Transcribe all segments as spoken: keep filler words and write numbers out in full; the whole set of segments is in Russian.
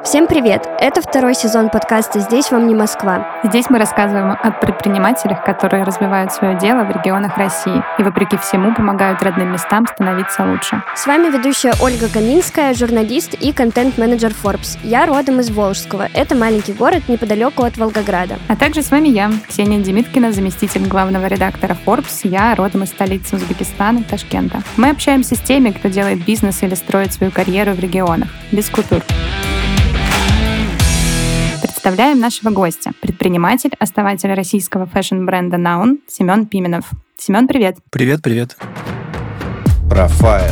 Всем привет! Это второй сезон подкаста «Здесь вам не Москва». Здесь мы рассказываем о предпринимателях, которые развивают свое дело в регионах России и, вопреки всему, помогают родным местам становиться лучше. С вами ведущая Ольга Каминская, журналист и контент-менеджер Forbes. Я родом из Волжского. Это маленький город неподалеку от Волгограда. А также с вами я, Ксения Демиткина, заместитель главного редактора Forbes. Я родом из столицы Узбекистана, Ташкента. Мы общаемся с теми, кто делает бизнес или строит свою карьеру в регионах, без купюр. Представляем нашего гостя, предприниматель, основатель российского фэшн-бренда Noun Семен Пименов. Семен, привет. Привет, привет. Профайл.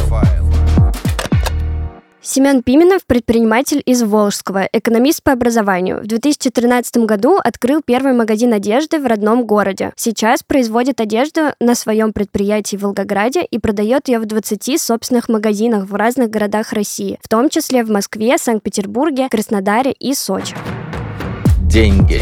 Семен Пименов – предприниматель из Волжского, экономист по образованию. В две тысячи тринадцатом году открыл первый магазин одежды в родном городе. Сейчас производит одежду на своем предприятии в Волгограде и продает ее в двадцати собственных магазинах в разных городах России, в том числе в Москве, Санкт-Петербурге, Краснодаре и Сочи. Деньги.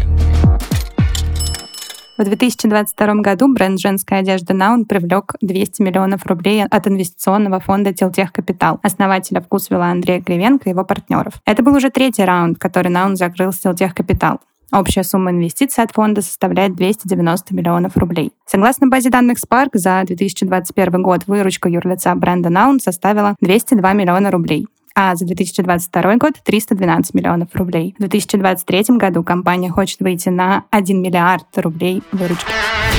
В две тысячи двадцать втором году бренд женской одежды Noun привлек двести миллионов рублей от инвестиционного фонда Тилтех Капитал, основателя Вкусвилла Андрея Кривенко и его партнеров. Это был уже третий раунд, который Noun закрыл с Тилтех Капитал. Общая сумма инвестиций от фонда составляет двести девяносто миллионов рублей. Согласно базе данных Spark, за две тысячи двадцать первый год выручка юрлица бренда Noun составила двести два миллиона рублей. А за две тысячи двадцать второй год триста двенадцать миллионов рублей. В две тысячи двадцать третьем году компания хочет выйти на один миллиард рублей выручки.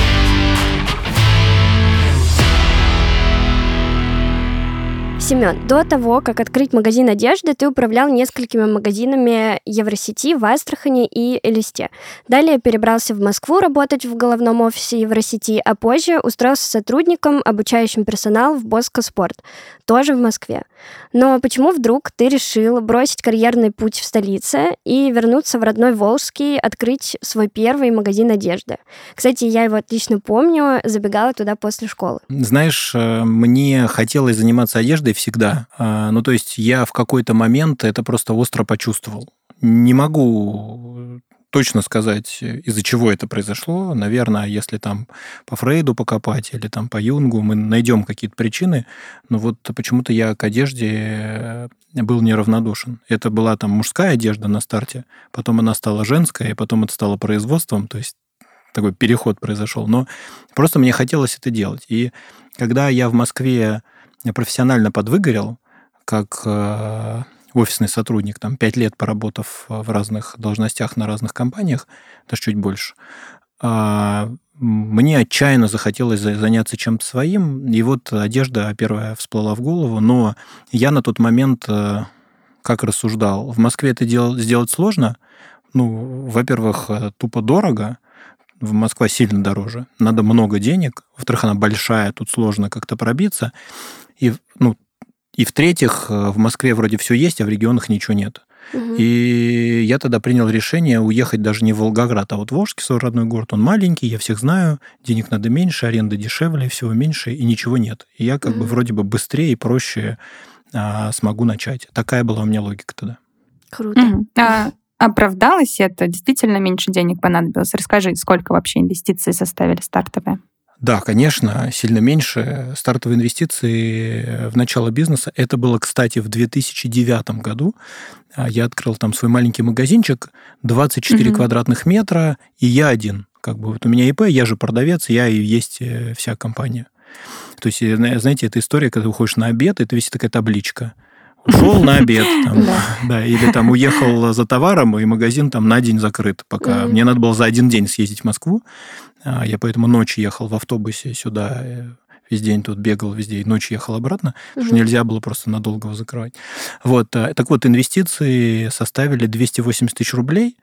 Семен, до того, как открыть магазин одежды, ты управлял несколькими магазинами Евросети в Астрахани и Элисте. Далее перебрался в Москву работать в головном офисе Евросети, а позже устроился сотрудником, обучающим персонал в Боско Спорт, тоже в Москве. Но почему вдруг ты решил бросить карьерный путь в столице и вернуться в родной Волжский, открыть свой первый магазин одежды? Кстати, я его отлично помню, забегала туда после школы. Знаешь, мне хотелось заниматься одеждой всегда. Ну, то есть я в какой-то момент это просто остро почувствовал. Не могу точно сказать, из-за чего это произошло. Наверное, если там по Фрейду покопать или там по Юнгу, мы найдем какие-то причины. Но вот почему-то я к одежде был неравнодушен. Это была там мужская одежда на старте, потом она стала женская, и потом это стало производством, то есть такой переход произошел. Но просто мне хотелось это делать. И когда я в Москве профессионально подвыгорел, как э, офисный сотрудник, там, пять лет поработав в разных должностях на разных компаниях, даже чуть больше, э, мне отчаянно захотелось заняться чем-то своим, и вот одежда первая всплыла в голову, но я на тот момент э, как рассуждал, в Москве это дел- сделать сложно, ну, во-первых, тупо дорого, в Москва сильно дороже, надо много денег, во-вторых, она большая, тут сложно как-то пробиться, и, ну, и в-третьих, в Москве вроде все есть, а в регионах ничего нет. Угу. И я тогда принял решение уехать даже не в Волгоград, а вот Волжский, свой родной город, он маленький, я всех знаю, денег надо меньше, аренда дешевле, всего меньше, и ничего нет. И я как угу. бы вроде бы быстрее и проще а, смогу начать. Такая была у меня логика тогда. Круто. Угу. А оправдалось это? Действительно меньше денег понадобилось? Расскажи, сколько вообще инвестиций составили стартовые? Да, конечно, сильно меньше. Стартовые инвестиции в начало бизнеса. Это было, кстати, в две тысячи девятом году. Я открыл там свой маленький магазинчик, двадцать четыре угу. квадратных метра, и я один. Как бы вот у меня ИП, я же продавец, я и есть вся компания. То есть, знаете, это история, когда ты уходишь на обед, это висит такая табличка. Ушел на обед, там, да. Да, или там уехал за товаром, и магазин там на день закрыт, пока mm-hmm. мне надо было за один день съездить в Москву. Я поэтому ночью ехал в автобусе сюда, весь день тут бегал везде, и ночью ехал обратно, mm-hmm. потому что нельзя было просто надолго его закрывать. Вот, так вот, инвестиции составили двести восемьдесят тысяч рублей.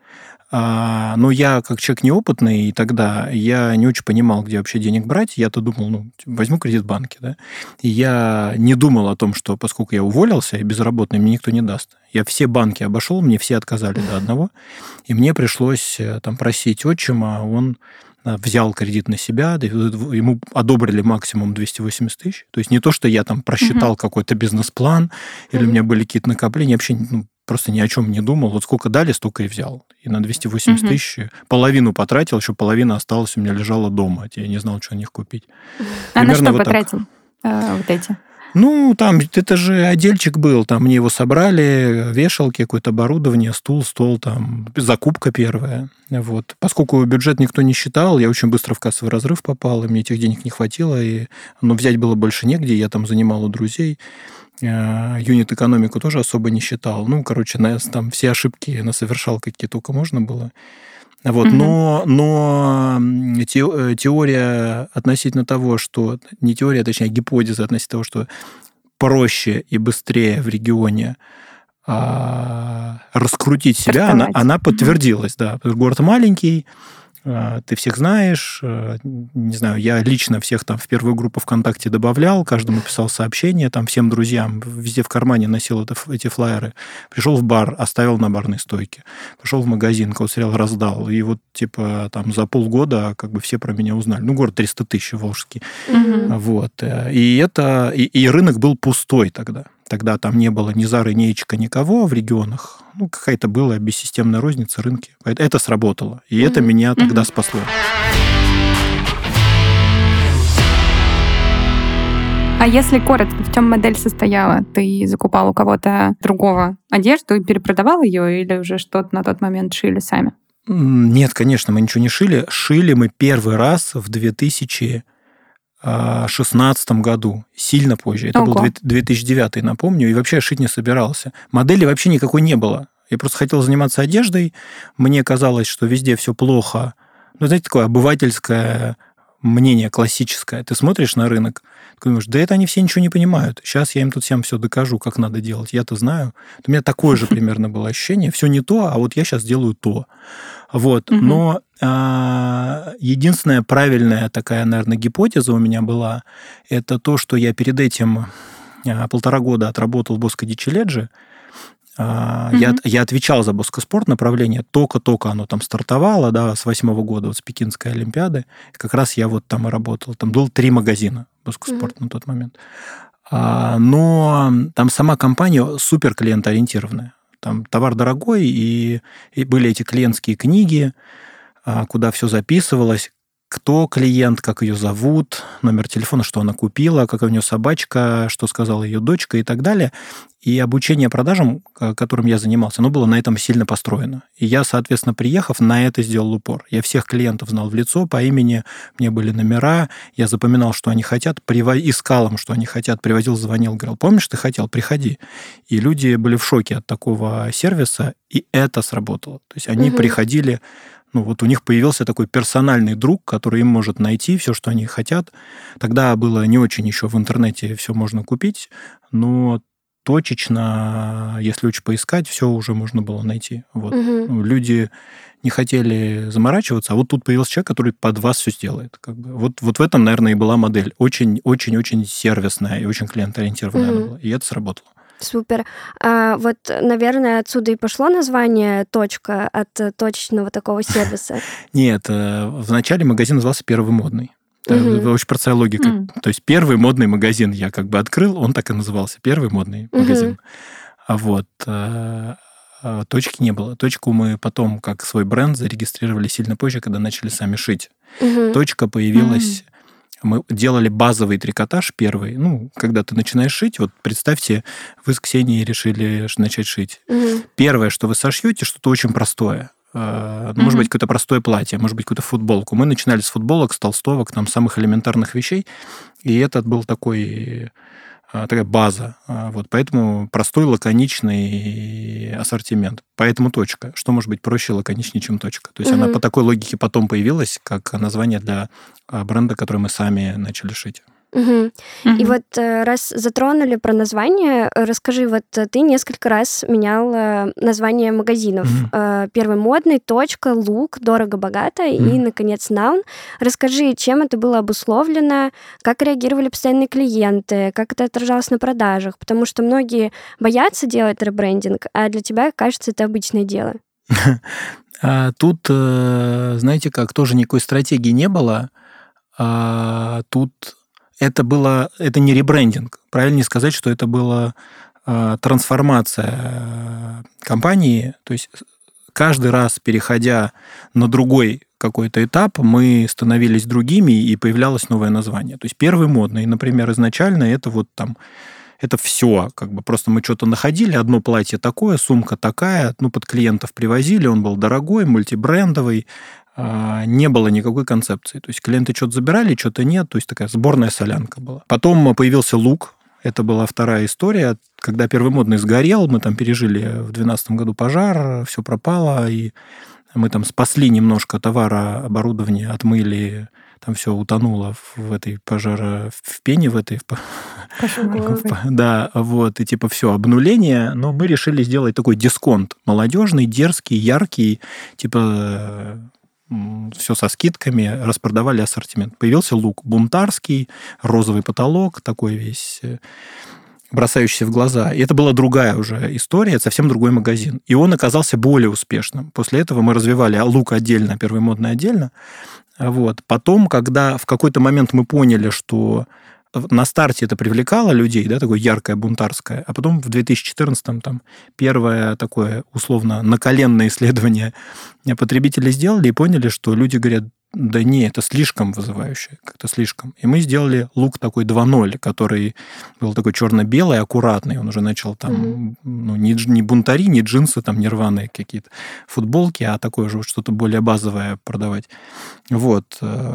Но я, как человек неопытный, и тогда я не очень понимал, где вообще денег брать. Я-то думал, ну, возьму кредит в банке, да. И я не думал о том, что поскольку я уволился и безработный, мне никто не даст. Я все банки обошел, мне все отказали до одного. И мне пришлось там просить отчима, он взял кредит на себя, ему одобрили максимум двести восемьдесят тысяч. То есть не то, что я там просчитал mm-hmm. какой-то бизнес-план, mm-hmm. или у меня были какие-то накопления, вообще ну, просто ни о чем не думал. Вот сколько дали, столько и взял. И на двести восемьдесят mm-hmm. тысяч половину потратил, еще половина осталась у меня лежала дома. Я не знал, что на них купить. А Примерно на что вот потратил а, вот эти? Ну, там, это же отдельчик был, там мне его собрали, вешалки, какое-то оборудование, стул, стол, там, закупка первая. Вот. Поскольку бюджет никто не считал, я очень быстро в кассовый разрыв попал, и мне этих денег не хватило, и, ну, взять было больше негде, я там занимал у друзей. Юнит-экономику тоже особо не считал. Ну, короче, на, там все ошибки насовершал, какие только можно было. Вот, угу. но, но теория относительно того, что... Не теория, а точнее, гипотеза относительно того, что проще и быстрее в регионе а, раскрутить себя, она, она подтвердилась. Угу. Да. Город маленький, ты всех знаешь, не знаю, я лично всех там в первую группу ВКонтакте добавлял, каждому писал сообщения, там всем друзьям, везде в кармане носил это, эти флаеры. Пришел в бар, оставил на барной стойке. Пошел в магазин, каут-сериал раздал. И вот, типа, там за полгода как бы все про меня узнали. Ну, город триста тысяч волжский. Угу. Вот. И это... И, и рынок был пустой тогда. Тогда там не было ни Зары, ни Эйчика, никого в регионах. Ну, какая-то была бессистемная розница рынки. Это сработало. И mm-hmm. это меня тогда mm-hmm. спасло. А если коротко, в чем модель состояла? Ты закупал у кого-то другого одежду и перепродавал ее, или уже что-то на тот момент шили сами? Нет, конечно, мы ничего не шили. Шили мы первый раз в две тысячи шестнадцатом году, сильно позже. Это Ого. Был две тысячи девятый, напомню, и вообще я шить не собирался. Модели вообще никакой не было. Я просто хотел заниматься одеждой. Мне казалось, что везде все плохо. Ну, знаете, такое обывательское мнение, классическое. Ты смотришь на рынок, ты думаешь, да это они все ничего не понимают. Сейчас я им тут всем все докажу, как надо делать. Я-то знаю. У меня такое же примерно было ощущение. Все не то, а вот я сейчас делаю то. Вот. Угу. Но а, единственная правильная такая, наверное, гипотеза у меня была, это то, что я перед этим а, полтора года отработал в Боско ди Челеджи. А, угу. я, я отвечал за Боскоспорт направление, только-только оно там стартовало, да, с восьмого года, вот с Пекинской Олимпиады. Как раз я вот там и работал. Там было три магазина Боскоспорт угу. на тот момент. А, но там сама компания супер клиентоориентированная. Там товар дорогой, и, и были эти клиентские книги, куда все записывалось, кто клиент, как ее зовут, номер телефона, что она купила, какая у нее собачка, что сказала ее дочка и так далее. И обучение продажам, которым я занимался, оно было на этом сильно построено. И я, соответственно, приехав, на это сделал упор. Я всех клиентов знал в лицо, по имени, мне были номера, я запоминал, что они хотят, прив... искал им, что они хотят, привозил, звонил, говорил, помнишь, ты хотел, приходи. И люди были в шоке от такого сервиса, и это сработало. То есть они угу. приходили... Ну, вот у них появился такой персональный друг, который им может найти все, что они хотят. Тогда было не очень еще в интернете все можно купить, но точечно, если очень поискать, все уже можно было найти. Вот. Угу. Люди не хотели заморачиваться, а вот тут появился человек, который под вас все сделает. Как бы. Вот, вот в этом, наверное, и была модель. Очень-очень-очень сервисная и очень клиентоориентированная угу. она была. И это сработало. Супер. А вот, наверное, отсюда и пошло название «Точка» от точечного такого сервиса? Нет, вначале магазин назывался «Первый модный». Mm-hmm. Очень простая логика. Mm. То есть первый модный магазин я как бы открыл, он так и назывался, «Первый модный mm-hmm. магазин». А вот точки не было. Точку мы потом как свой бренд зарегистрировали сильно позже, когда начали сами шить. Mm-hmm. Точка появилась... Mm-hmm. Мы делали базовый трикотаж первый. Ну, когда ты начинаешь шить, вот представьте, вы с Ксенией решили начать шить. Угу. Первое, что вы сошьете, что-то очень простое. Может угу. быть, какое-то простое платье, может быть, какую-то футболку. Мы начинали с футболок, с толстовок, там, самых элементарных вещей. И этот был такой... такая база. Вот, поэтому простой, лаконичный ассортимент. Поэтому точка. Что может быть проще, лаконичнее, чем точка? То есть угу. она по такой логике потом появилась, как название для бренда, который мы сами начали шить. Угу. Угу. И вот раз затронули про название, расскажи, вот ты несколько раз менял название магазинов. Угу. Первый модный, точка, лук, дорого-богато угу. и, наконец, наун. Расскажи, чем это было обусловлено, как реагировали постоянные клиенты, как это отражалось на продажах, потому что многие боятся делать ребрендинг, а для тебя, кажется, это обычное дело. Тут, знаете как, тоже никакой стратегии не было. Тут... Это было, это не ребрендинг. Правильнее сказать, что это была э, трансформация компании. То есть каждый раз, переходя на другой какой-то этап, мы становились другими, и появлялось новое название. То есть первый модный, например, изначально это вот там, это все, как бы просто мы что-то находили, одно платье такое, сумка такая, ну, под клиентов привозили, он был дорогой, мультибрендовый, не было никакой концепции. То есть клиенты что-то забирали, что-то нет, то есть такая сборная солянка была. Потом появился лук, это была вторая история, когда первый модный сгорел, мы там пережили в две тысячи двенадцатом году пожар, все пропало, и мы там спасли немножко товара, оборудование, отмыли, там все утонуло в этой пожаро, в пене в этой. Да, вот, и типа все, обнуление, но мы решили сделать такой дисконт молодежный, дерзкий, яркий, типа все со скидками, распродавали ассортимент. Появился лук бунтарский, розовый потолок, такой весь бросающийся в глаза. И это была другая уже история, совсем другой магазин. И он оказался более успешным. После этого мы развивали лук отдельно, первый модный отдельно. Вот. Потом, когда в какой-то момент мы поняли, что на старте это привлекало людей, да, такое яркое, бунтарское, а потом в две тысячи четырнадцатом там первое такое условно наколенное исследование потребители сделали и поняли, что люди говорят, да не, это слишком вызывающе, как-то слишком. И мы сделали лук такой два ноль, который был такой черно-белый, аккуратный. Он уже начал там, mm-hmm. ну, не, не бунтари, не джинсы, там, не рваные какие-то футболки, а такое же что-то более базовое продавать. Вот.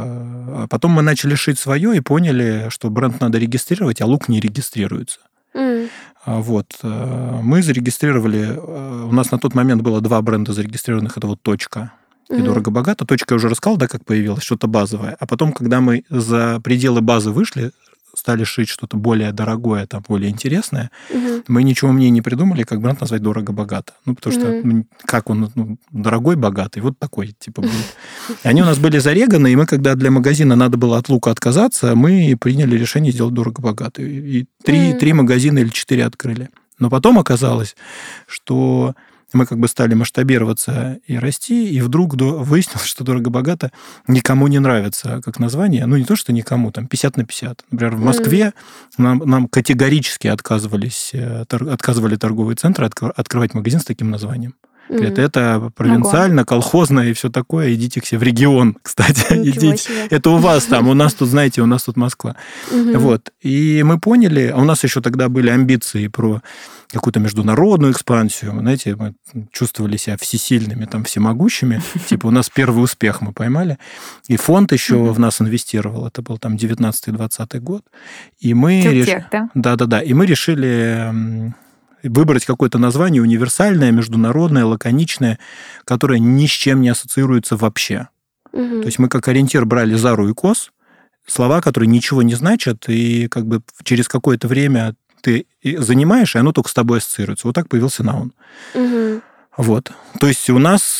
А потом мы начали шить свое и поняли, что бренд надо регистрировать, а лук не регистрируется. Mm. Вот. Мы зарегистрировали... У нас на тот момент было два бренда зарегистрированных. Это вот «Точка» и mm-hmm. «Дорого-богато». «Точка» я уже рассказал, да, как появилось, что-то базовое. А потом, когда мы за пределы базы вышли, стали шить что-то более дорогое, там, более интересное, mm-hmm. мы ничего умнее не придумали, как бренд назвать «Дорого-богато». Ну, потому mm-hmm. что как он, ну, дорогой, богатый, вот такой, типа, будет. Они у нас были зареганы, и мы, когда для магазина надо было от лука отказаться, мы приняли решение сделать «Дорого-богато». И три, mm-hmm. три магазина или четыре открыли. Но потом оказалось, что... мы как бы стали масштабироваться и расти, и вдруг выяснилось, что «Дорого-богато» никому не нравится как название. Ну, не то, что никому, там, пятьдесят на пятьдесят. Например, в Москве mm. нам, нам категорически отказывались, отказывали торговые центры открывать магазин с таким названием. Говорят, mm. это провинциально, колхозно и все такое. Идите к себе в регион, кстати. Идите. Это у вас там, у нас тут, знаете, у нас тут Москва. Mm-hmm. Вот. И мы поняли, а у нас еще тогда были амбиции про какую-то международную экспансию. Знаете, мы чувствовали себя всесильными, там, всемогущими. Типа у нас первый успех мы поймали. И фонд еще mm-hmm. в нас инвестировал. Это был там девятнадцатый-двадцатый год. И мы... Реш... да? Да-да-да. И мы решили... выбрать какое-то название универсальное, международное, лаконичное, которое ни с чем не ассоциируется вообще. Угу. То есть мы как ориентир брали Зару и Кос, слова, которые ничего не значат, и как бы через какое-то время ты занимаешь, и оно только с тобой ассоциируется. Вот так появился Наун. Угу. Вот. То есть у нас,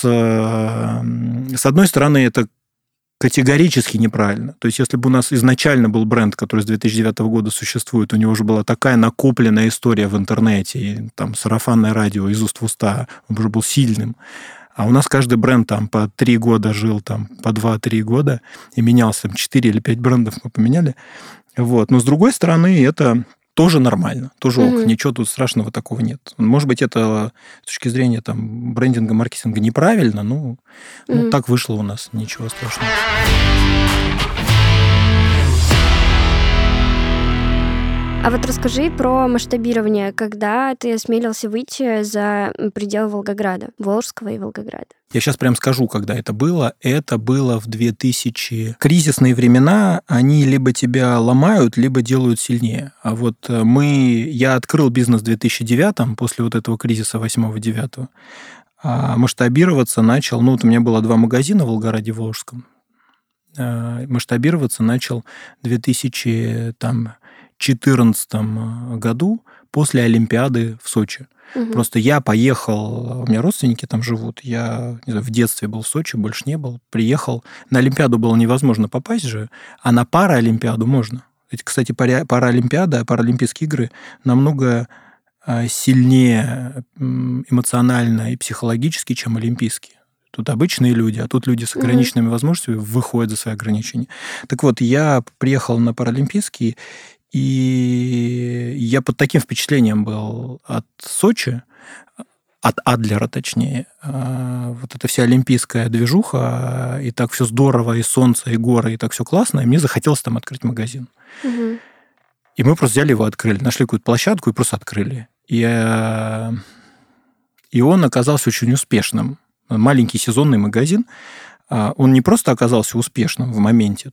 с одной стороны, это категорически неправильно. То есть, если бы у нас изначально был бренд, который с две тысячи девятого года существует, у него уже была такая накопленная история в интернете, и там сарафанное радио из уст в уста, он уже был сильным. А у нас каждый бренд там по три года жил, там по два-три года, и менялся, там четыре или пять брендов мы поменяли. Вот. Но, с другой стороны, это тоже нормально, тоже ок, mm-hmm. ничего тут страшного такого нет. Может быть, это с точки зрения там, брендинга, маркетинга неправильно, но mm-hmm. ну, так вышло у нас, ничего страшного. А вот расскажи про масштабирование, когда ты осмелился выйти за пределы Волгограда, Волжского и Волгограда. Я сейчас прям скажу, когда это было. Это было в две тысячи... Кризисные времена, они либо тебя ломают, либо делают сильнее. А вот мы... Я открыл бизнес в две тысячи девятом, после вот этого кризиса восьмого-девятого. А масштабироваться начал... Ну, вот у меня было два магазина в Волгограде и Волжском. Масштабироваться начал в две тысячи четырнадцатом году после Олимпиады в Сочи. Угу. Просто я поехал, у меня родственники там живут, я не знаю, в детстве был в Сочи, больше не был, приехал. На Олимпиаду было невозможно попасть же, а на Параолимпиаду можно. Ведь, кстати, Параолимпиада, Паралимпийские игры намного сильнее эмоционально и психологически, чем Олимпийские. Тут обычные люди, а тут люди с ограниченными mm-hmm. возможностями выходят за свои ограничения. Так вот, я приехал на Паралимпийские, и я под таким впечатлением был от Сочи, от Адлера, точнее. Вот эта вся олимпийская движуха, и так все здорово, и солнце, и горы, и так все классно, и мне захотелось там открыть магазин. Угу. И мы просто взяли его, открыли, нашли какую-то площадку и просто открыли. И, и он оказался очень успешным. Маленький сезонный магазин. Он не просто оказался успешным в моменте,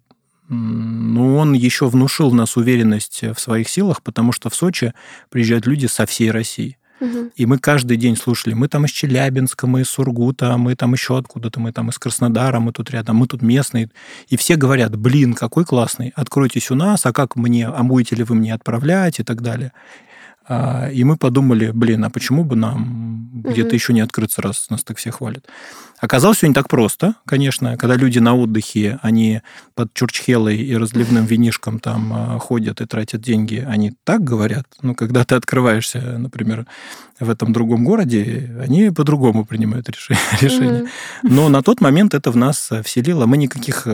но он еще внушил нас уверенность в своих силах, потому что в Сочи приезжают люди со всей России. Угу. И мы каждый день слушали, мы там из Челябинска, мы из Сургута, мы там еще откуда-то, мы там из Краснодара, мы тут рядом, мы тут местные. И все говорят, блин, какой классный, откройтесь у нас, а как мне, а будете ли вы мне отправлять и так далее. И мы подумали, блин, а почему бы нам угу. где-то еще не открыться, раз нас так все хвалят. Оказалось, все не так просто, конечно. Когда люди на отдыхе, они под чурчхелой и разливным винишком там ходят и тратят деньги, они так говорят. Но когда ты открываешься, например, в этом другом городе, они по-другому принимают решение. Угу. Но на тот момент это в нас вселило. Мы никаких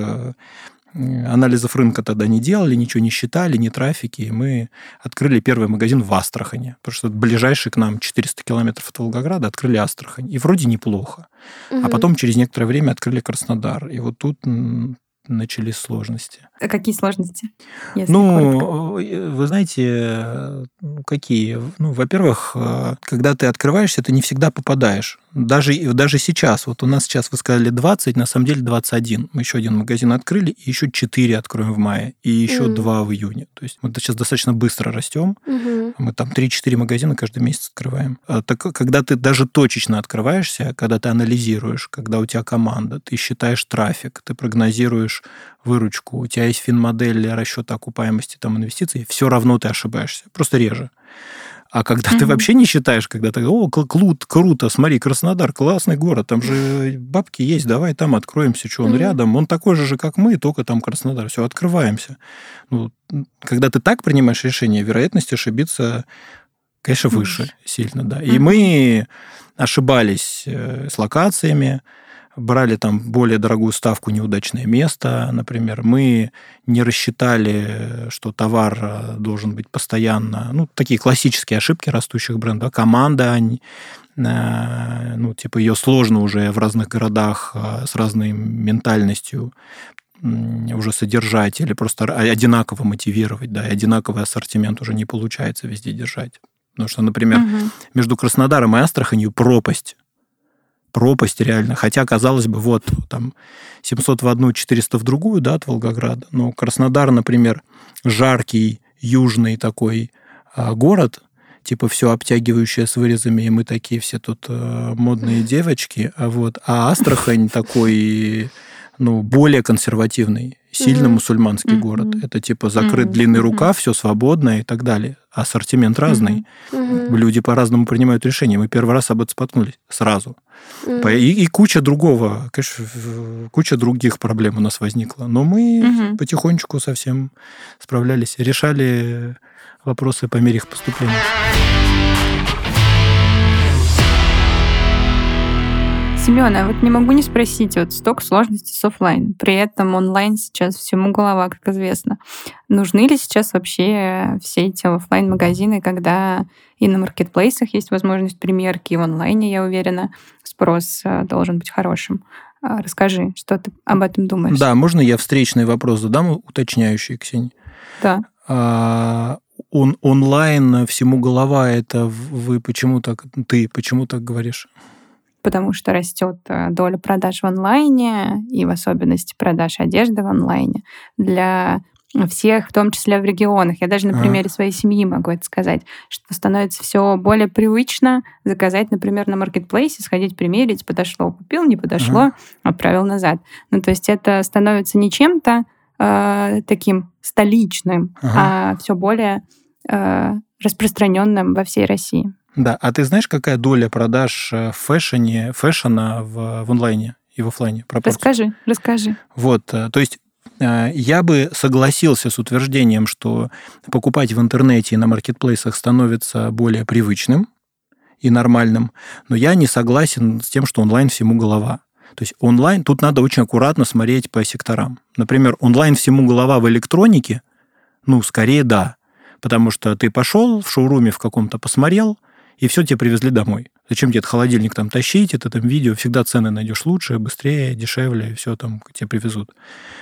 анализов рынка тогда не делали, ничего не считали, ни трафики. И мы открыли первый магазин в Астрахани, потому что ближайший к нам четыреста километров от Волгограда открыли Астрахань. И вроде неплохо. Угу. А потом через некоторое время открыли Краснодар. И вот тут начались сложности. А какие сложности? Ну, коротко? Вы знаете, какие? Ну, во-первых, когда ты открываешься, ты не всегда попадаешь. Даже, даже сейчас, вот у нас сейчас, вы сказали, двадцать, на самом деле двадцать один. Мы еще один магазин открыли, и еще четыре откроем в мае, и еще mm. два в июне. То есть мы сейчас достаточно быстро растем. Mm-hmm. Мы там три-четыре магазина каждый месяц открываем. Так, когда ты даже точечно открываешься, когда ты анализируешь, когда у тебя команда, ты считаешь трафик, ты прогнозируешь выручку, у тебя есть финмодель для расчета окупаемости там, инвестиций, все равно ты ошибаешься, просто реже. А когда mm-hmm. ты вообще не считаешь, когда ты, о, клут, круто, смотри, Краснодар, классный город, там же бабки есть, давай там откроемся, что он mm-hmm. рядом, он такой же, как мы, только там Краснодар, все, открываемся. Ну, когда ты так принимаешь решение, вероятность ошибиться, конечно, выше mm-hmm. сильно, да. И mm-hmm. мы ошибались с локациями, брали там более дорогую ставку, неудачное место, например. Мы не рассчитали, что товар должен быть постоянно... Ну, такие классические ошибки растущих брендов. Команда, они, ну, типа, ее сложно уже в разных городах с разной ментальностью уже содержать или просто одинаково мотивировать, да, и одинаковый ассортимент уже не получается везде держать. Потому что, например, угу. между Краснодаром и Астраханью пропасть. Пропасть реально. Хотя, казалось бы, вот там семьсот в одну, четыреста в другую, да, от Волгограда. Но Краснодар, например, жаркий, южный такой а, город, типа все обтягивающее с вырезами, и мы такие все тут а, модные девочки. А, вот, а Астрахань такой, ну, более консервативный, сильно mm-hmm. мусульманский mm-hmm. город. Это типа закрыт mm-hmm. длинный рукав, все свободно и так далее. Ассортимент разный. Mm-hmm. Люди по-разному принимают решения. Мы первый раз об этом споткнулись сразу. Mm-hmm. И, и куча другого, конечно, куча других проблем у нас возникла. Но мы mm-hmm. потихонечку совсем справлялись, решали вопросы по мере их поступления. Семен, а вот не могу не спросить, вот столько сложностей с офлайн. При этом онлайн сейчас всему голова, как известно. Нужны ли сейчас вообще все эти офлайн-магазины, когда и на маркетплейсах есть возможность примерки, и в онлайне, я уверена, спрос должен быть хорошим? Расскажи, что ты об этом думаешь? Да, можно я встречный вопрос задам, уточняющий, Ксения? Да. А, он, онлайн всему голова, это вы почему так, ты почему так говоришь? Потому что растет доля продаж в онлайне, и в особенности продаж одежды в онлайне для всех, в том числе в регионах. Я даже на примере а. своей семьи могу это сказать, что становится все более привычно заказать, например, на маркетплейсе, сходить примерить, подошло, купил, не подошло, а. отправил назад. Ну, то есть это становится не чем-то э, таким столичным, ага. а все более э, распространенным во всей России. Да, а ты знаешь, какая доля продаж в фэшне, фэшена в, в онлайне и в офлайне? Пропорция? Расскажи, расскажи. Вот, то есть я бы согласился с утверждением, что покупать в интернете и на маркетплейсах становится более привычным и нормальным, но я не согласен с тем, что онлайн всему голова. То есть онлайн, тут надо очень аккуратно смотреть по секторам. Например, онлайн всему голова в электронике, ну, скорее да, потому что ты пошел в шоуруме в каком-то, посмотрел, и все тебе привезли домой. Зачем тебе этот холодильник там тащить, это там видео, всегда цены найдешь лучше, быстрее, дешевле, все там тебе привезут.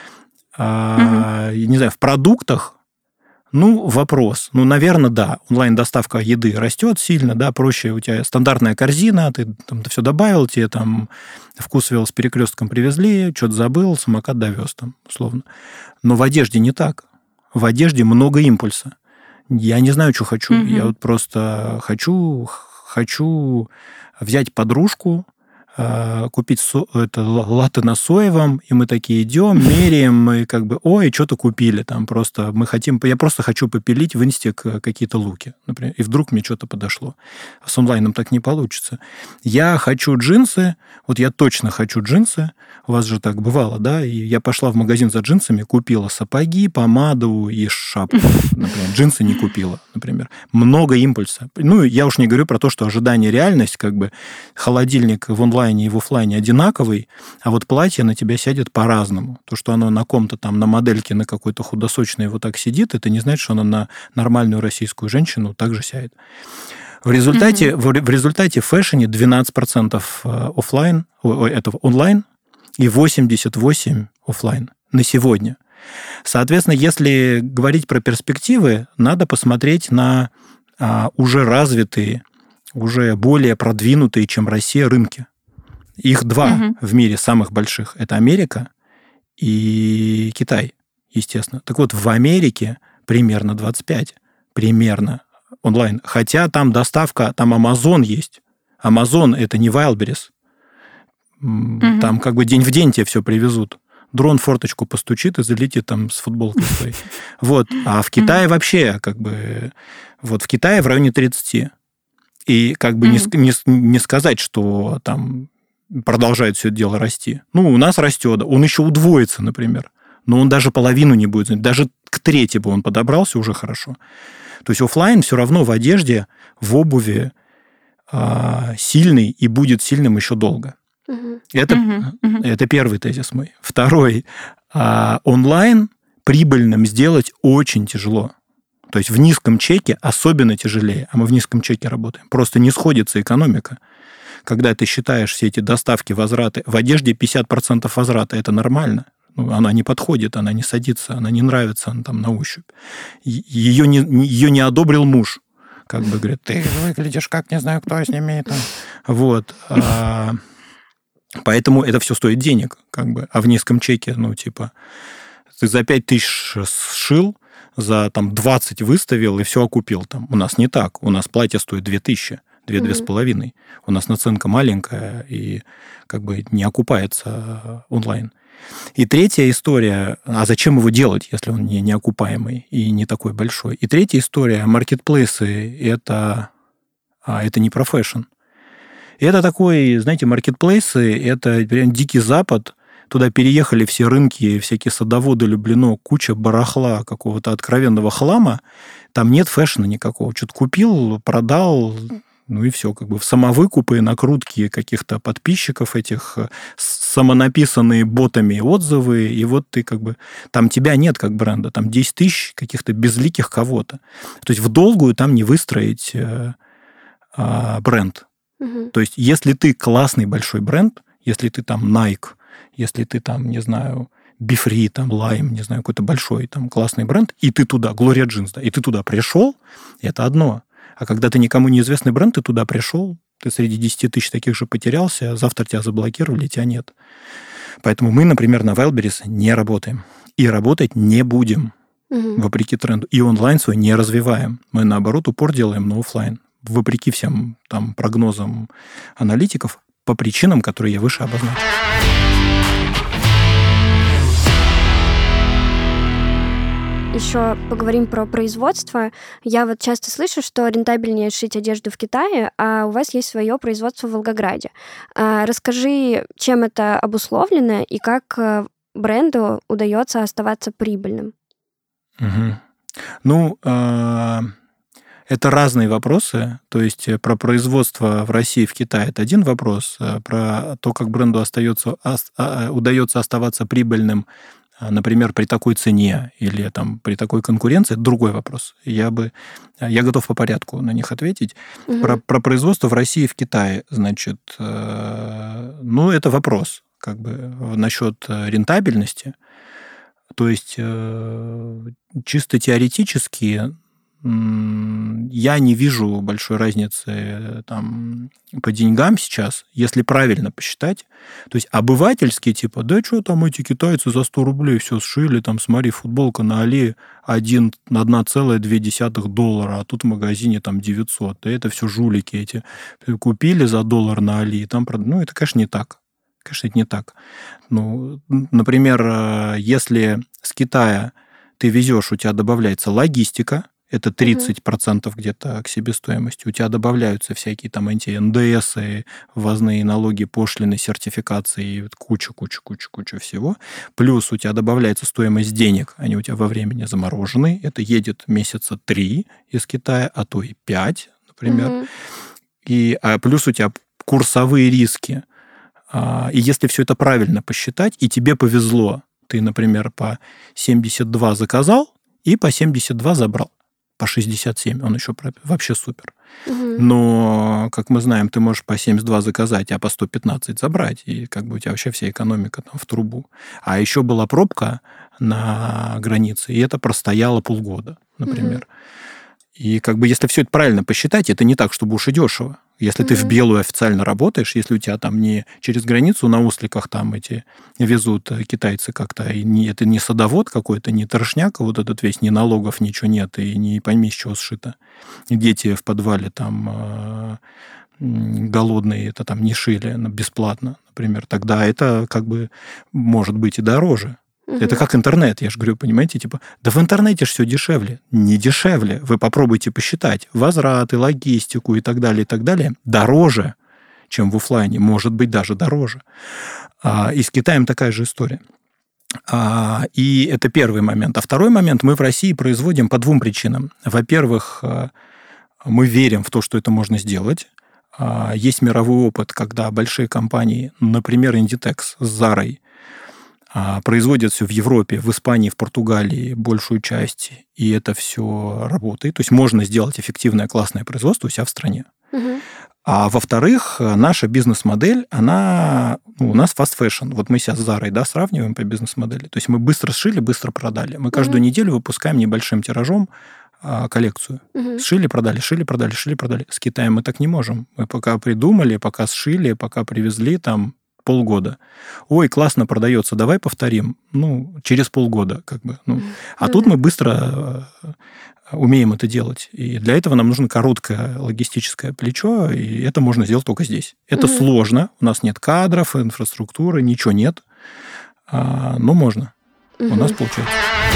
А, угу. Не знаю, в продуктах, ну, вопрос. Ну, наверное, да. Онлайн-доставка еды растет сильно, да, проще. У тебя стандартная корзина, ты там ты все добавил, тебе там Вкусвилл с Перекрестком привезли, что-то забыл, самокат довез там, условно. Но в одежде не так. В одежде много импульса. Я не знаю, что хочу. Mm-hmm. Я вот просто хочу, хочу взять подружку, купить со, это, латте на соевом, и мы такие идем, меряем, и как бы, ой, что-то купили там просто. Мы хотим, я просто хочу попилить в инстик какие-то луки, например, и вдруг мне что-то подошло. С онлайном так не получится. Я хочу джинсы, вот я точно хочу джинсы, у вас же так бывало, да, и я пошла в магазин за джинсами, купила сапоги, помаду и шапку, например. Джинсы не купила, например. Много импульса. Ну, я уж не говорю про то, что ожидание реальность, как бы холодильник в онлайне и в офлайне одинаковый, а вот платье на тебя сядет по-разному. То, что оно на ком-то там, на модельке, на какой-то худосочной вот так сидит, это не значит, что оно на нормальную российскую женщину также сядет. В результате, mm-hmm. в, в результате в фэшне двенадцать процентов офлайн, этого онлайн, и восемьдесят восемь процентов офлайн на сегодня. Соответственно, если говорить про перспективы, надо посмотреть на а, уже развитые, уже более продвинутые, чем Россия, рынки. Их два угу. в мире самых больших. Это Америка и Китай, естественно. Так вот, в Америке примерно двадцать пять. Примерно онлайн. Хотя там доставка, там Amazon есть. Amazon – это не Wildberries. Угу. Там как бы день в день тебе все привезут. Дрон в форточку постучит и залетит там с футболкой своей. Вот. А в Китае вообще как бы... Вот в Китае в районе тридцать. И как бы не, не, не сказать, что там... продолжает все это дело расти. Ну, у нас растет, он еще удвоится, например. Но он даже половину не будет. Даже к трети бы он подобрался уже хорошо. То есть офлайн все равно в одежде, в обуви а, сильный и будет сильным еще долго. Угу. Это, угу. это первый тезис мой. Второй. А, онлайн прибыльным сделать очень тяжело. То есть в низком чеке особенно тяжелее. А мы в низком чеке работаем. Просто не сходится экономика. Когда ты считаешь все эти доставки, возвраты, в одежде пятьдесят процентов возврата, это нормально. Ну, она не подходит, она не садится, она не нравится, она там на ощупь. Ее не, ее не одобрил муж. Как бы говорит, ты выглядишь как не знаю кто, сними там. Вот. А, поэтому это все стоит денег. Как бы. А в низком чеке, ну, типа, ты за пять тысяч сшил, за там двадцать выставил и все окупил. Там. У нас не так. У нас платье стоит две тысячи. Две-две с половиной. У нас наценка маленькая и как бы не окупается онлайн. И третья история, а зачем его делать, если он не неокупаемый и не такой большой? И третья история, маркетплейсы, это, а, это не про фэшн. Это такой, знаете, маркетплейсы, это прям дикий запад, туда переехали все рынки, всякие садоводы, Люблино, куча барахла, какого-то откровенного хлама, там нет фэшна никакого. Что-то купил, продал... Ну и все, как бы в самовыкупы, накрутки каких-то подписчиков этих, самонаписанные ботами отзывы, и вот ты как бы... Там тебя нет как бренда, там десять тысяч каких-то безликих кого-то. То есть в долгую там не выстроить э, э, бренд. Угу. То есть если ты классный большой бренд, если ты там Nike, если ты там, не знаю, Бифри, там, Lime, не знаю, какой-то большой там классный бренд, и ты туда, Gloria Jeans, да, и ты туда пришел, это одно. А когда ты никому неизвестный бренд, ты туда пришел, ты среди десяти тысяч таких же потерялся, завтра тебя заблокировали, тебя нет. Поэтому мы, например, на Wildberries не работаем. И работать не будем, угу. вопреки тренду. И онлайн свой не развиваем. Мы, наоборот, упор делаем на офлайн. Вопреки всем там прогнозам аналитиков, по причинам, которые я выше обозначил. Еще поговорим про производство. Я вот часто слышу, что рентабельнее шить одежду в Китае, а у вас есть свое производство в Волгограде. Расскажи, чем это обусловлено и как бренду удается оставаться прибыльным? Угу. Ну, это разные вопросы. То есть про производство в России и в Китае это один вопрос. Про то, как бренду остается, удается оставаться прибыльным например, при такой цене или там, при такой конкуренции, это другой вопрос. Я бы, я готов по порядку на них ответить. Угу. Про, про производство в России и в Китае, значит, э, ну, это вопрос как бы насчет рентабельности. То есть э, чисто теоретически я не вижу большой разницы там, по деньгам сейчас, если правильно посчитать. То есть обывательские, типа, да что там эти китайцы за сто рублей все сшили, там, смотри, футболка на Али один одна целая две десятых доллара, а тут в магазине там девятьсот. Да это все жулики эти. Купили за доллар на Али, там, ну, это, конечно, не так. Конечно, это не так. Ну, например, если с Китая ты везешь, у тебя добавляется логистика, это тридцать процентов uh-huh. где-то к себестоимости. У тебя добавляются всякие там анти-эн дэ эс, ввозные налоги, пошлины, сертификации, куча-куча-куча-куча всего. Плюс у тебя добавляется стоимость денег. Они у тебя во времени заморожены. Это едет месяца три из Китая, а то и пять, например. Uh-huh. И, а плюс у тебя курсовые риски. И если все это правильно посчитать, и тебе повезло, ты, например, по семьдесят два заказал и по семьдесят два забрал. По шестьдесят семь, он еще вообще супер. Угу. Но, как мы знаем, ты можешь по семьдесят два заказать, а по сто пятнадцать забрать, и как бы у тебя вообще вся экономика там в трубу. А еще была пробка на границе, и это простояло полгода, например. Угу. И как бы если все это правильно посчитать, это не так, чтобы уж и дешево. Если mm-hmm. ты в белую официально работаешь, если у тебя там не через границу на осликах там эти везут китайцы как-то, и не, это не садовод какой-то, не трошняк, вот этот весь, ни налогов, ничего нет, и не пойми, с чего сшито. И дети в подвале там э, голодные, это там не шили бесплатно, например, тогда это как бы может быть и дороже. Угу. Это как интернет, я же говорю, понимаете, типа, да в интернете же все дешевле. Не дешевле. Вы попробуйте посчитать. Возвраты, логистику и так далее, и так далее. Дороже, чем в офлайне. Может быть, даже дороже. И с Китаем такая же история. И это первый момент. А второй момент, мы в России производим по двум причинам. Во-первых, мы верим в то, что это можно сделать. Есть мировой опыт, когда большие компании, например, Inditex с Зарой, производят все в Европе, в Испании, в Португалии большую часть, и это все работает. То есть можно сделать эффективное, классное производство у себя в стране. Угу. А во-вторых, наша бизнес-модель, она... Ну, у нас fast fashion. Вот мы сейчас с Зарой, да, сравниваем по бизнес-модели. То есть мы быстро сшили, быстро продали. Мы каждую угу. неделю выпускаем небольшим тиражом а, коллекцию. Угу. Сшили, продали, шили, продали, шили, продали. С Китаем мы так не можем. Мы пока придумали, пока сшили, пока привезли, там... полгода. Ой, классно продается, давай повторим. Ну, через полгода, как бы. Ну. А mm-hmm. тут мы быстро умеем это делать. И для этого нам нужно короткое логистическое плечо, и это можно сделать только здесь. Это mm-hmm. сложно. У нас нет кадров, инфраструктуры, ничего нет. А, но можно. Mm-hmm. У нас получается.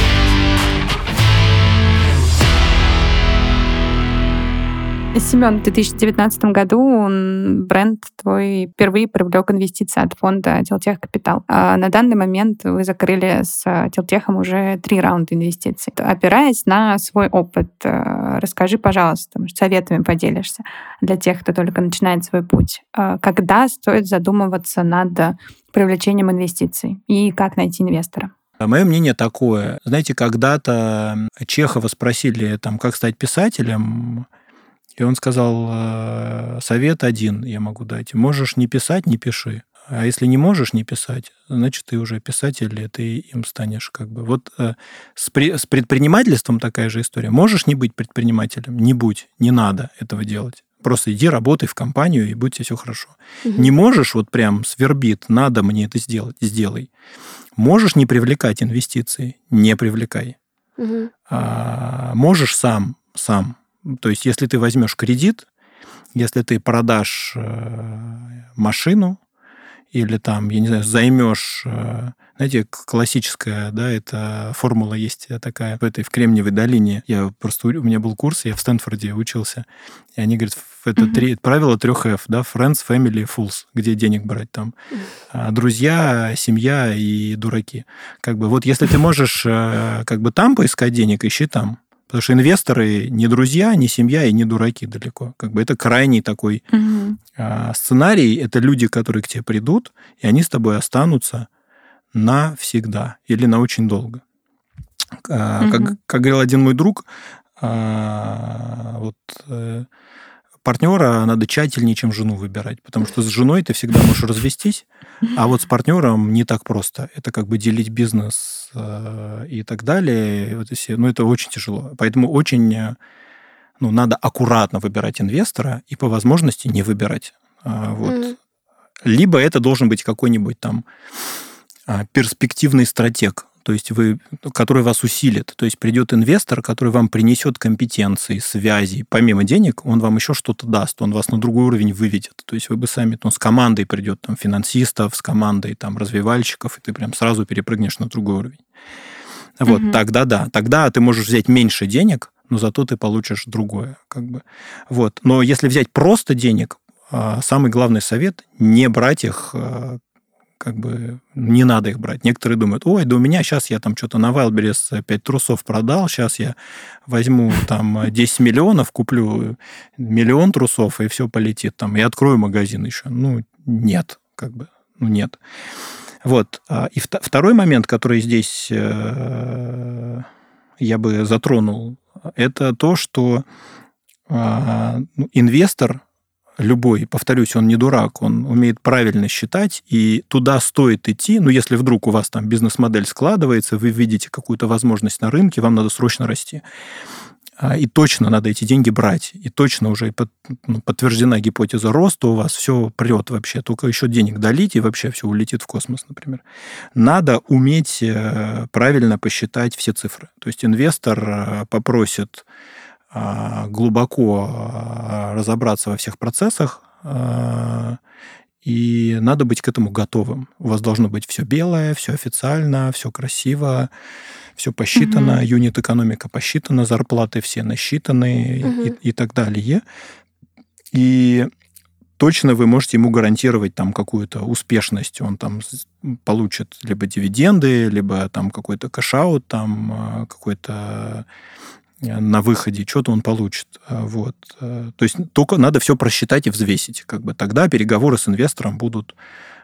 Семен, в две тысячи девятнадцатом году бренд твой впервые привлек инвестиции от фонда Телтех Капитал. А на данный момент вы закрыли с Телтехом уже три раунда инвестиций. Опираясь на свой опыт, расскажи, пожалуйста, может, советами поделишься для тех, кто только начинает свой путь. Когда стоит задумываться над привлечением инвестиций и как найти инвестора? Мое мнение такое. Знаете, когда-то Чехова спросили, там, как стать писателем, и он сказал, совет один я могу дать. Можешь не писать, не пиши. А если не можешь не писать, значит, ты уже писатель, и ты им станешь как бы... Вот с, при... с предпринимательством такая же история. Можешь не быть предпринимателем? Не будь, не надо этого делать. Просто иди, работай в компанию, и будет тебе все хорошо. Угу. Не можешь, вот прям свербит, надо мне это сделать, сделай. Можешь не привлекать инвестиции? Не привлекай. Угу. А, можешь сам, сам. То есть, если ты возьмешь кредит, если ты продашь машину или там, я не знаю, займешь... Знаете, классическая, да, это формула есть такая в этой, в Кремниевой долине. Я просто... У меня был курс, я в Стэнфорде учился, и они говорят, это mm-hmm. три, правило трех F, да, friends, family, fools, где денег брать там. Mm-hmm. Друзья, семья и дураки. Как бы вот если ты можешь как бы там поискать денег, ищи там. Потому что инвесторы не друзья, не семья и не дураки далеко. Как бы это крайний такой угу. сценарий. Это люди, которые к тебе придут, и они с тобой останутся навсегда или на очень долго. Mm-hmm. Как, как говорил один мой друг, вот партнера надо тщательнее, чем жену выбирать, потому что с женой ты всегда можешь развестись, а вот с партнером не так просто. Это как бы делить бизнес и так далее. Вот все, ну, это очень тяжело. Поэтому очень, ну, надо аккуратно выбирать инвестора и по возможности не выбирать. Вот. Mm-hmm. Либо это должен быть какой-нибудь там перспективный стратег, то есть вы, который вас усилит. То есть придет инвестор, который вам принесет компетенции, связи. Помимо денег, он вам еще что-то даст, он вас на другой уровень выведет. То есть вы бы сами, ну, с командой придет, там, финансистов, с командой, там, развивальщиков, и ты прям сразу перепрыгнешь на другой уровень. Вот, mm-hmm. тогда да. Тогда ты можешь взять меньше денег, но зато ты получишь другое. Как бы. Вот. Но если взять просто денег, самый главный совет – не брать их, как бы не надо их брать. Некоторые думают, ой, да у меня сейчас я там что-то на Wildberries пять трусов продал, сейчас я возьму там десять миллионов, куплю миллион трусов, и все полетит там, и открою магазин еще. Ну, нет, как бы, ну, нет. Вот. И второй момент, который здесь я бы затронул, это то, что инвестор любой, повторюсь, он не дурак, он умеет правильно считать, и туда стоит идти, ну, если вдруг у вас там бизнес-модель складывается, вы видите какую-то возможность на рынке, вам надо срочно расти. И точно надо эти деньги брать, и точно уже подтверждена гипотеза роста, у вас все прет вообще, только еще денег долить, и вообще все улетит в космос, например. Надо уметь правильно посчитать все цифры. То есть инвестор попросит глубоко разобраться во всех процессах, и надо быть к этому готовым. У вас должно быть все белое, все официально, все красиво, все посчитано, угу. юнит-экономика посчитана, зарплаты все насчитаны угу. и, и так далее. И точно вы можете ему гарантировать там какую-то успешность. Он там получит либо дивиденды, либо там какой-то кэш-аут, там какой-то на выходе, что-то он получит. Вот. То есть только надо все просчитать и взвесить. Как бы. Тогда переговоры с инвестором будут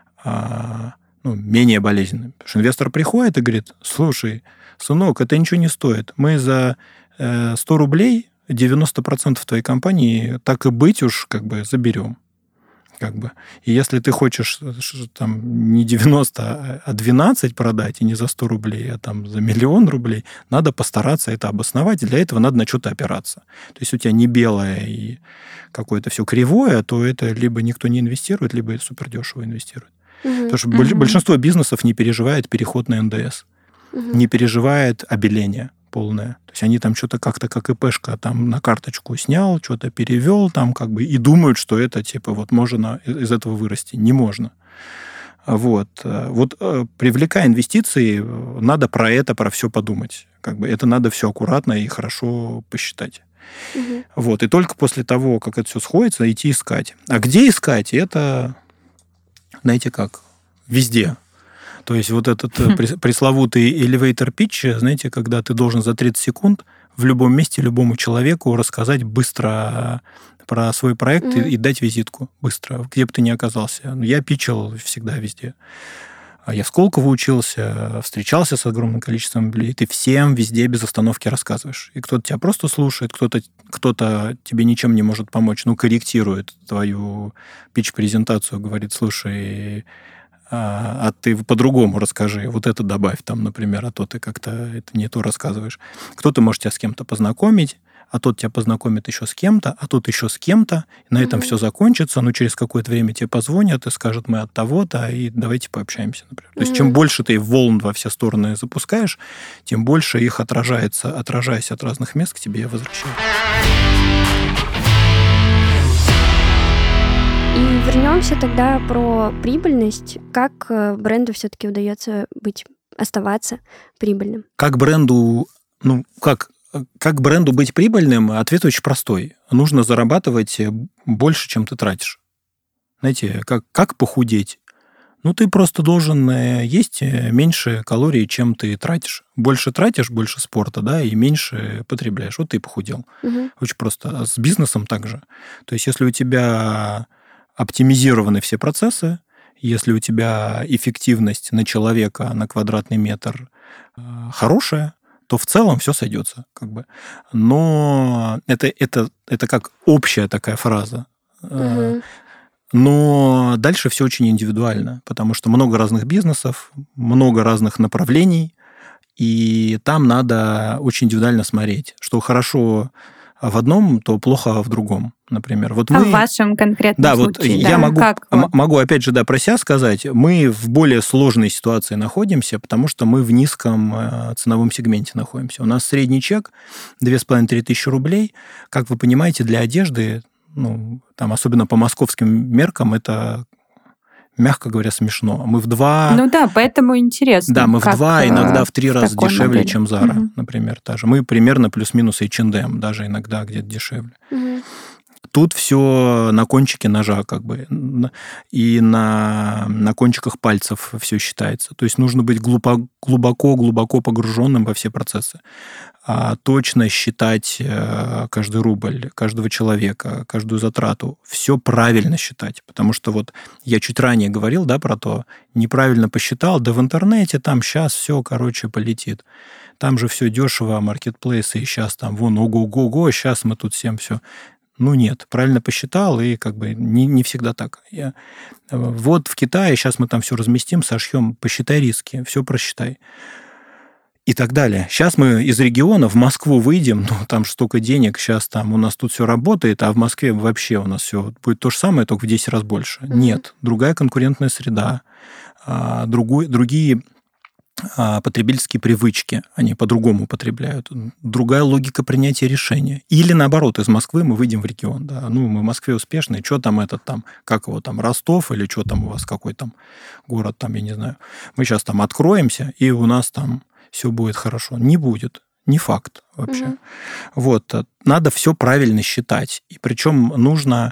ну, менее болезненными. Потому что инвестор приходит и говорит, слушай, сынок, это ничего не стоит. Мы за сто рублей девяносто процентов твоей компании так и быть уж как бы заберем. Как бы. И если ты хочешь там, не девяносто, а двенадцать продать, и не за сто рублей, а там, за миллион рублей, надо постараться это обосновать, и для этого надо на что-то опираться. То есть у тебя не белое и какое-то все кривое, то это либо никто не инвестирует, либо это супердешево инвестирует. Mm-hmm. Потому что mm-hmm. большинство бизнесов не переживает переход на эн дэ эс, mm-hmm. не переживает обеление полное. То есть они там что-то как-то, как ИПшка, там на карточку снял, что-то перевел, там как бы, и думают, что это, типа, вот можно из этого вырасти. Не можно. Вот. Вот привлекая инвестиции, надо про это, про все подумать. Как бы это надо все аккуратно и хорошо посчитать. Угу. Вот. И только после того, как это все сходится, идти искать. А где искать? Это, знаете как, везде. То есть вот этот пресловутый elevator pitch, знаете, когда ты должен за тридцать секунд в любом месте любому человеку рассказать быстро про свой проект mm-hmm. и, и дать визитку быстро, где бы ты ни оказался. Я питчил всегда везде. Я в Сколково учился, встречался с огромным количеством людей. Ты всем везде без остановки рассказываешь. И кто-то тебя просто слушает, кто-то, кто-то тебе ничем не может помочь, ну, корректирует твою питч-презентацию, говорит, слушай... а ты по-другому расскажи, вот это добавь там, например, а то ты как-то это не то рассказываешь. Кто-то может тебя с кем-то познакомить, а тот тебя познакомит еще с кем-то, а тут еще с кем-то, и на этом mm-hmm. все закончится, но через какое-то время тебе позвонят и скажут, мы от того-то, и давайте пообщаемся, например. Mm-hmm. То есть чем больше ты волн во все стороны запускаешь, тем больше их отражается, отражаясь от разных мест, к тебе возвращают. И вернемся тогда про прибыльность. Как бренду все-таки удается быть, оставаться прибыльным? Как бренду, ну, как, как бренду быть прибыльным? Ответ очень простой. Нужно зарабатывать больше, чем ты тратишь. Знаете, как, как похудеть? Ну, ты просто должен есть меньше калорий, чем ты тратишь. Больше тратишь, больше спорта, да, и меньше потребляешь. Вот ты похудел. Угу. Очень просто. А с бизнесом также. То есть, если у тебя... оптимизированы все процессы, если у тебя эффективность на человека на квадратный метр хорошая, то в целом все сойдется. Как бы. Но это, это, это как общая такая фраза. Угу. Но дальше все очень индивидуально, потому что много разных бизнесов, много разных направлений, и там надо очень индивидуально смотреть, что хорошо в одном, то плохо в другом, например. Вот а мы... в вашем конкретном да, случае? Вот да, я могу, как м- вот? могу, опять же, да, про себя сказать. Мы в более сложной ситуации находимся, потому что мы в низком э, ценовом сегменте находимся. У нас средний чек две с половиной - три тысячи рублей. Как вы понимаете, для одежды, ну, там, особенно по московским меркам, это, мягко говоря, смешно. Мы в два... Ну да, поэтому интересно. Да, мы в как, два, иногда в три в раза такой дешевле, модели. чем Zara, Мгм. например, та же. Мы примерно плюс-минус эйч энд эм, даже иногда где-то дешевле. Угу. Тут все на кончике ножа, как бы, и на, на кончиках пальцев все считается. То есть нужно быть глубоко-глубоко погруженным во все процессы. А точно считать каждый рубль, каждого человека, каждую затрату. Все правильно считать. Потому что вот я чуть ранее говорил, да, про то, неправильно посчитал, да в интернете там сейчас все, короче, полетит. Там же все дешево, маркетплейсы, и сейчас там вон ого-го-го, сейчас мы тут всем все... Ну, нет, правильно посчитал, и как бы не, не всегда так. Я, вот в Китае сейчас мы там все разместим, сошьем, посчитай риски, все просчитай. И так далее. Сейчас мы из региона в Москву выйдем, ну, там же столько денег, сейчас там у нас тут все работает, а в Москве вообще у нас все будет то же самое, только в десять раз больше. Mm-hmm. Нет, другая конкурентная среда, другой, другие... потребительские привычки, они по-другому потребляют, другая логика принятия решения. Или наоборот, из Москвы мы выйдем в регион. Да. Ну, мы в Москве успешные, что там этот там, как его там, Ростов, или что там у вас, какой там город там, я не знаю. Мы сейчас там откроемся, и у нас там все будет хорошо. Не будет. Не факт вообще. Угу. Вот. Надо все правильно считать. И причем нужно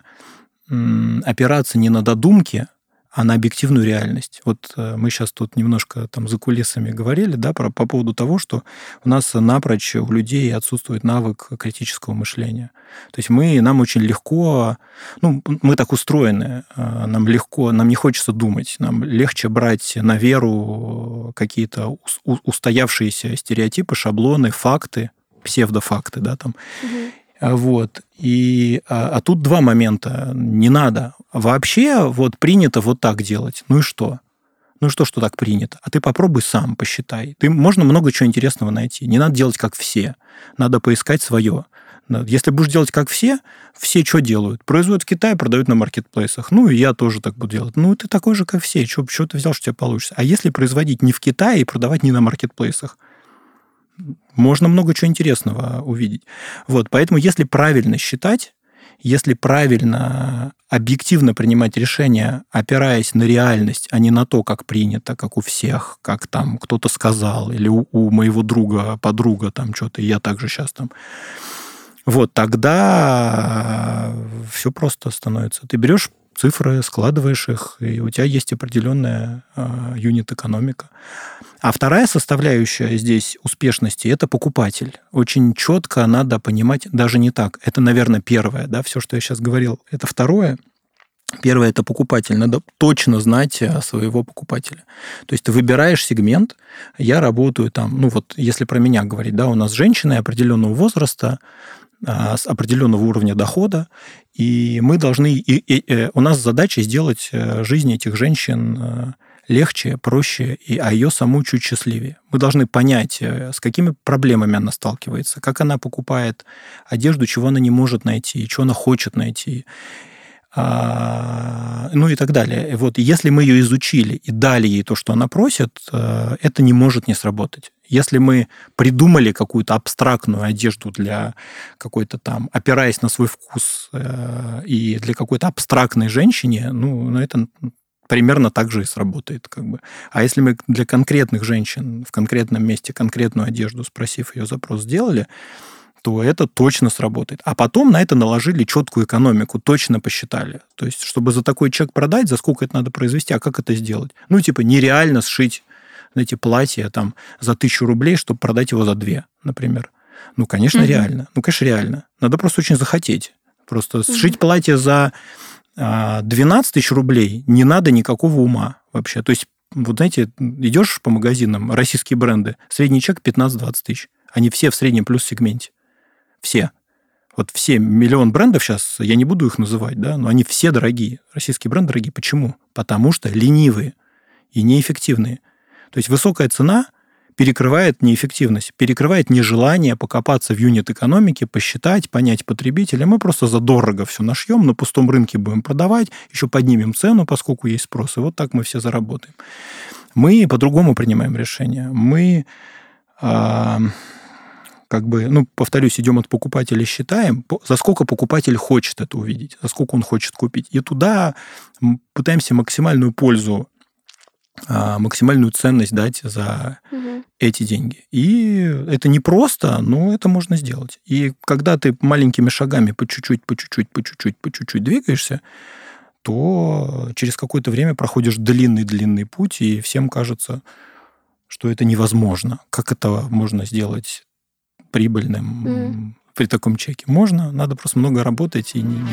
м, опираться не на додумки, а на объективную реальность. Вот мы сейчас тут немножко там за кулисами говорили, да, про, по поводу того, что у нас напрочь у людей отсутствует навык критического мышления. То есть мы, нам очень легко, ну, мы так устроены, нам легко, нам не хочется думать, нам легче брать на веру какие-то устоявшиеся стереотипы, шаблоны, факты, псевдофакты, да, там. Угу. Вот. И, а, а тут два момента. Не надо. Вообще вот принято вот так делать. Ну и что? Ну и что, что так принято? А ты попробуй сам, посчитай. Ты, можно много чего интересного найти. Не надо делать, как все. Надо поискать свое. Если будешь делать, как все, все что делают? Производят в Китае, продают на маркетплейсах. Ну, и я тоже так буду делать. Ну, ты такой же, как все. Что, что ты взял, что у тебя получится? А если производить не в Китае и продавать не на маркетплейсах? Можно много чего интересного увидеть. Вот, поэтому если правильно считать, если правильно, объективно принимать решения, опираясь на реальность, а не на то, как принято, как у всех, как там кто-то сказал, или у, у моего друга, подруга там что-то, и я также сейчас там. Вот, тогда все просто становится. Ты берешь цифры, складываешь их, и у тебя есть определенная э, юнит-экономика. А вторая составляющая здесь успешности – это покупатель. Очень четко надо понимать, даже не так. Это, наверное, первое, да, все, что я сейчас говорил, это второе. Первое – это покупатель. Надо точно знать своего покупателя. То есть ты выбираешь сегмент. Я работаю там, ну вот, если про меня говорить, да, у нас женщины определенного возраста, с определенного уровня дохода, и мы должны... И, и, и, у нас задача сделать жизнь этих женщин легче, проще, и, а ее саму чуть счастливее. Мы должны понять, с какими проблемами она сталкивается, как она покупает одежду, чего она не может найти, чего она хочет найти, ну и так далее. Вот, если мы ее изучили и дали ей то, что она просит, это не может не сработать. Если мы придумали какую-то абстрактную одежду для какой-то там, опираясь на свой вкус, и для какой-то абстрактной женщине, ну, ну это примерно так же и сработает. Как бы. А если мы для конкретных женщин в конкретном месте конкретную одежду, спросив ее запрос, сделали, то это точно сработает. А потом на это наложили четкую экономику, точно посчитали. То есть, чтобы за такой чек продать, за сколько это надо произвести, а как это сделать? Ну, типа, нереально сшить эти платья там за тысячу рублей, чтобы продать его за две, например. Ну, конечно, mm-hmm. реально. Ну, конечно, реально. Надо просто очень захотеть. Просто mm-hmm. сшить платье за двенадцать тысяч рублей не надо никакого ума вообще. То есть, вот знаете, идешь по магазинам, российские бренды, средний чек пятнадцать-двадцать тысяч. Они все в среднем плюс-сегменте. Все. Вот все миллион брендов сейчас, я не буду их называть, да, но они все дорогие. Российские бренды дорогие. Почему? Потому что ленивые и неэффективные. То есть высокая цена перекрывает неэффективность, перекрывает нежелание покопаться в юнит-экономике, посчитать, понять потребителя. Мы просто задорого все нашьем, на пустом рынке будем продавать, еще поднимем цену, поскольку есть спрос, и вот так мы все заработаем. Мы по-другому принимаем решения. Мы, э, как бы, ну, повторюсь, идем от покупателя, считаем, за сколько покупатель хочет это увидеть, за сколько он хочет купить. И туда пытаемся максимальную пользу, максимальную ценность дать за угу. эти деньги. И это не просто, но это можно сделать. И когда ты маленькими шагами по чуть-чуть, по чуть-чуть, по чуть-чуть, по чуть-чуть двигаешься, то через какое-то время проходишь длинный-длинный путь, и всем кажется, что это невозможно. Как это можно сделать прибыльным mm. при таком чеке? Можно, надо просто много работать и не...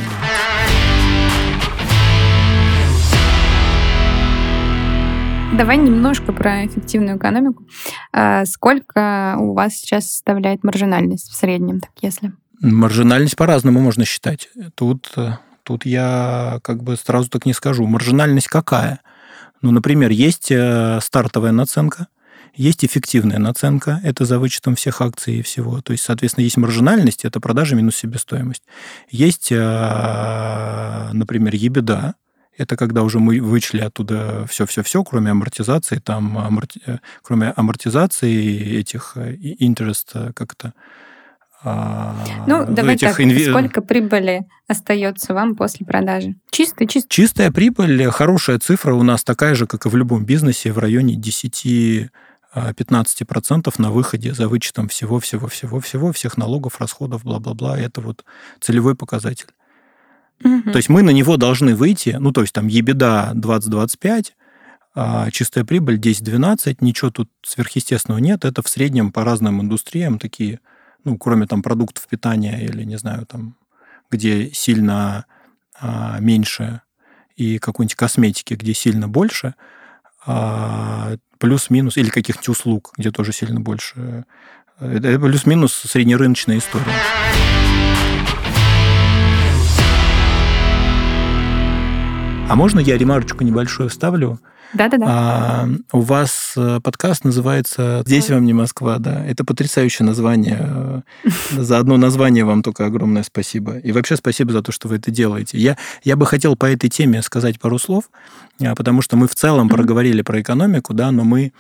Давай немножко про эффективную экономику. Сколько у вас сейчас составляет маржинальность в среднем, так если? Маржинальность по-разному можно считать. Тут, тут я как бы сразу так не скажу. Маржинальность какая? Ну, например, есть стартовая наценка, есть эффективная наценка, это за вычетом всех акций и всего. То есть, соответственно, есть маржинальность, это продажа минус себестоимость. Есть, например, EBITDA. Это когда уже мы вычли оттуда все-все-все, кроме амортизации, там, аморти... кроме амортизации этих interest, как-то... Ну, давай так, инв... сколько прибыли остается вам после продажи? Чистая, чистая. Чистая прибыль, хорошая цифра у нас такая же, как и в любом бизнесе, в районе десять-пятнадцать процентов на выходе за вычетом всего-всего-всего-всего, всех налогов, расходов, бла-бла-бла. Это вот целевой показатель. Угу. То есть мы на него должны выйти, ну, то есть там EBITDA двадцать-двадцать пять, а чистая прибыль десять-двенадцать, ничего тут сверхъестественного нет, это в среднем по разным индустриям такие, ну, кроме там продуктов питания или, не знаю, там, где сильно а, меньше, и какой-нибудь косметики, где сильно больше, а, плюс-минус, или каких-нибудь услуг, где тоже сильно больше, это плюс-минус среднерыночная история. А можно я ремарочку небольшую вставлю? Да-да-да. А, у вас подкаст называется «Здесь вам не Москва», да. Это потрясающее название. За одно название вам только огромное спасибо. И вообще спасибо за то, что вы это делаете. Я, я бы хотел по этой теме сказать пару слов, потому что мы в целом mm-hmm. проговорили про экономику, да, но мы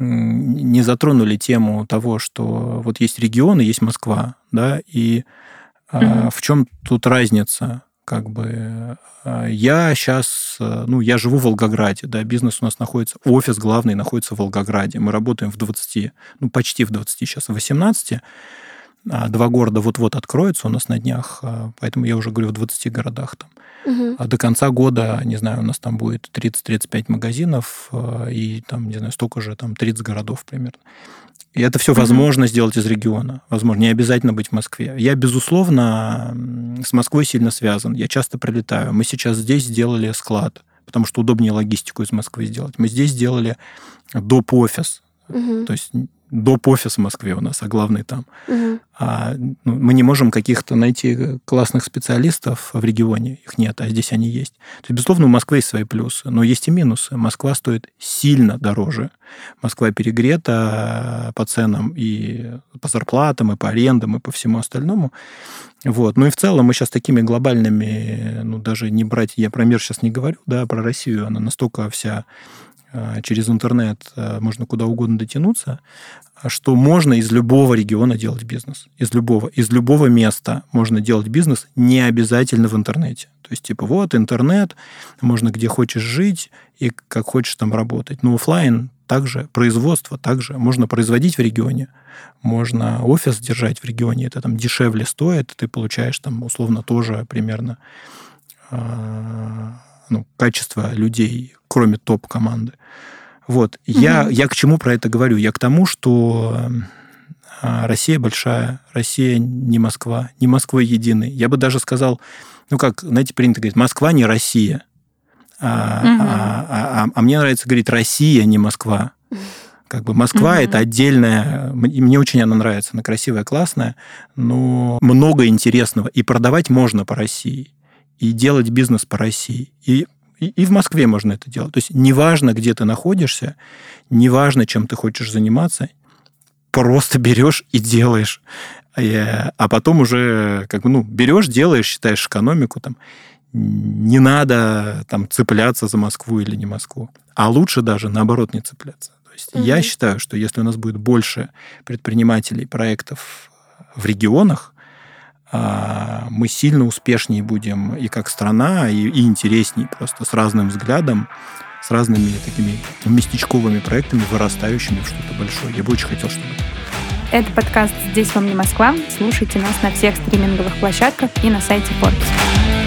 не затронули тему того, что вот есть регионы, есть Москва, да, и mm-hmm. а, в чем тут разница? Как бы я сейчас, ну, я живу в Волгограде, да, бизнес у нас находится, офис главный находится в Волгограде. Мы работаем в двадцати, ну, почти в двадцати, сейчас в восемнадцати. Два города вот-вот откроются у нас на днях, поэтому я уже говорю в двадцати городах там. Угу. А до конца года, не знаю, у нас там будет тридцать-тридцать пять магазинов и там, не знаю, столько же, там тридцать городов примерно. И это все возможно mm-hmm. сделать из региона. Возможно, не обязательно быть в Москве. Я, безусловно, с Москвой сильно связан. Я часто прилетаю. Мы сейчас здесь сделали склад, потому что удобнее логистику из Москвы сделать. Мы здесь сделали доп-офис. Mm-hmm. То есть доп-офис в Москве у нас, а главный там. Mm-hmm. А, ну, мы не можем каких-то найти классных специалистов в регионе. Их нет, а здесь они есть. То есть, безусловно, у Москвы есть свои плюсы, но есть и минусы. Москва стоит сильно дороже. Москва перегрета по ценам и по зарплатам, и по арендам, и по всему остальному. Вот. Ну и в целом мы сейчас такими глобальными, ну даже не брать, я про мир сейчас не говорю, да, про Россию, она настолько вся через интернет можно куда угодно дотянуться, что можно из любого региона делать бизнес. Из любого. Из любого места можно делать бизнес, не обязательно в интернете. То есть, типа, вот, интернет, можно где хочешь жить и как хочешь там работать. Но офлайн также, производство также. Можно производить в регионе, можно офис держать в регионе, это там дешевле стоит, ты получаешь там условно тоже примерно ну, качество людей, кроме топ-команды. Вот. Mm-hmm. Я, я к чему про это говорю? Я к тому, что Россия большая, Россия не Москва, не Москва единой. Я бы даже сказал, ну, как, знаете, принято говорить, Москва не Россия. А, угу. а, а, а мне нравится говорить Россия, не Москва. Как бы Москва угу. это отдельная, мне очень она нравится, она красивая, классная, но много интересного. И продавать можно по России, и делать бизнес по России. И, и, и в Москве можно это делать. То есть неважно, где ты находишься, неважно, чем ты хочешь заниматься, просто берешь и делаешь. А потом уже как бы, ну, берешь, делаешь, считаешь экономику, там, не надо там, цепляться за Москву или не Москву. А лучше даже, наоборот, не цепляться. То есть угу. я считаю, что если у нас будет больше предпринимателей, проектов в регионах, мы сильно успешнее будем и как страна, и, и интереснее просто с разным взглядом, с разными такими местечковыми проектами, вырастающими в что-то большое. Я бы очень хотел, чтобы... Это подкаст «Здесь вам не Москва». Слушайте нас на всех стриминговых площадках и на сайте Forbes.